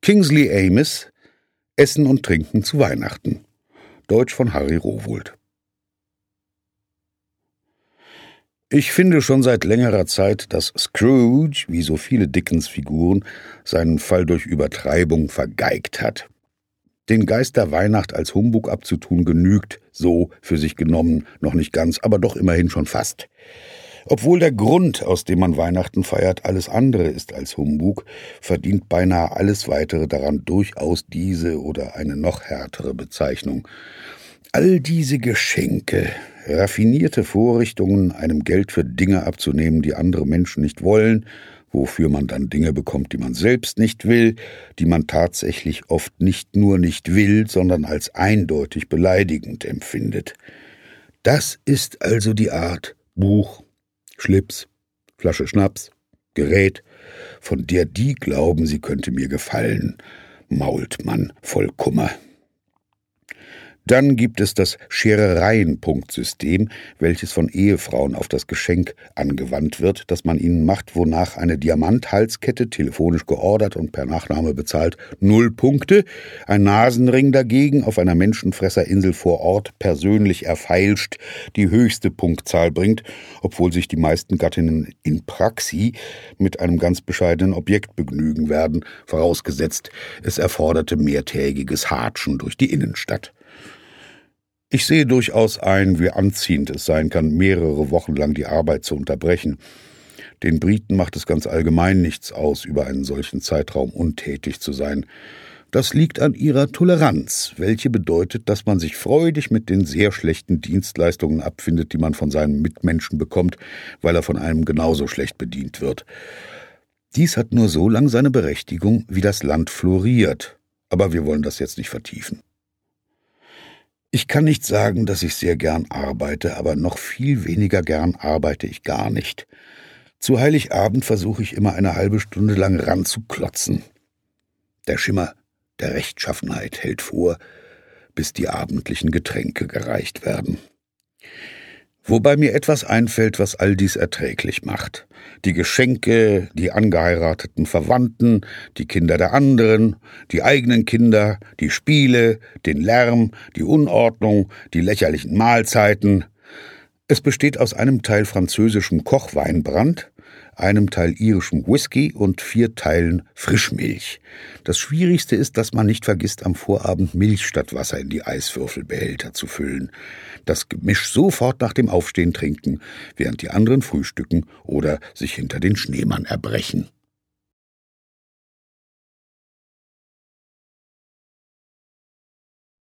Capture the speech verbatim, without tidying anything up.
Kingsley Amis, Essen und Trinken zu Weihnachten. Deutsch von Harry Rowohlt. Ich finde schon seit längerer Zeit, dass Scrooge, wie so viele Dickens-Figuren, seinen Fall durch Übertreibung vergeigt hat. Den Geist der Weihnacht als Humbug abzutun genügt, so für sich genommen, noch nicht ganz, aber doch immerhin schon fast. Obwohl der Grund, aus dem man Weihnachten feiert, alles andere ist als Humbug, verdient beinahe alles Weitere daran durchaus diese oder eine noch härtere Bezeichnung. All diese Geschenke, raffinierte Vorrichtungen, einem Geld für Dinge abzunehmen, die andere Menschen nicht wollen, wofür man dann Dinge bekommt, die man selbst nicht will, die man tatsächlich oft nicht nur nicht will, sondern als eindeutig beleidigend empfindet. Das ist also die Art Buch, Schlips, Flasche Schnaps, Gerät, von der die glauben, sie könnte mir gefallen, mault man voll Kummer. Dann gibt es das Scherereien-Punktsystem, welches von Ehefrauen auf das Geschenk angewandt wird, das man ihnen macht, wonach eine Diamanthalskette, telefonisch geordert und per Nachname bezahlt, null Punkte, ein Nasenring dagegen auf einer Menschenfresserinsel vor Ort persönlich erfeilscht, die höchste Punktzahl bringt, obwohl sich die meisten Gattinnen in Praxi mit einem ganz bescheidenen Objekt begnügen werden, vorausgesetzt, es erforderte mehrtägiges Hatschen durch die Innenstadt. Ich sehe durchaus ein, wie anziehend es sein kann, mehrere Wochen lang die Arbeit zu unterbrechen. Den Briten macht es ganz allgemein nichts aus, über einen solchen Zeitraum untätig zu sein. Das liegt an ihrer Toleranz, welche bedeutet, dass man sich freudig mit den sehr schlechten Dienstleistungen abfindet, die man von seinem Mitmenschen bekommt, weil er von einem genauso schlecht bedient wird. Dies hat nur so lang seine Berechtigung, wie das Land floriert. Aber wir wollen das jetzt nicht vertiefen. Ich kann nicht sagen, dass ich sehr gern arbeite, aber noch viel weniger gern arbeite ich gar nicht. Zu Heiligabend versuche ich immer eine halbe Stunde lang ranzuklotzen. Der Schimmer der Rechtschaffenheit hält vor, bis die abendlichen Getränke gereicht werden. Wobei mir etwas einfällt, was all dies erträglich macht. Die Geschenke, die angeheirateten Verwandten, die Kinder der anderen, die eigenen Kinder, die Spiele, den Lärm, die Unordnung, die lächerlichen Mahlzeiten. Es besteht aus einem Teil französischem Kochweinbrand, einem Teil irischem Whisky und vier Teilen Frischmilch. Das Schwierigste ist, dass man nicht vergisst, am Vorabend Milch statt Wasser in die Eiswürfelbehälter zu füllen. Das Gemisch sofort nach dem Aufstehen trinken, während die anderen frühstücken oder sich hinter den Schneemann erbrechen.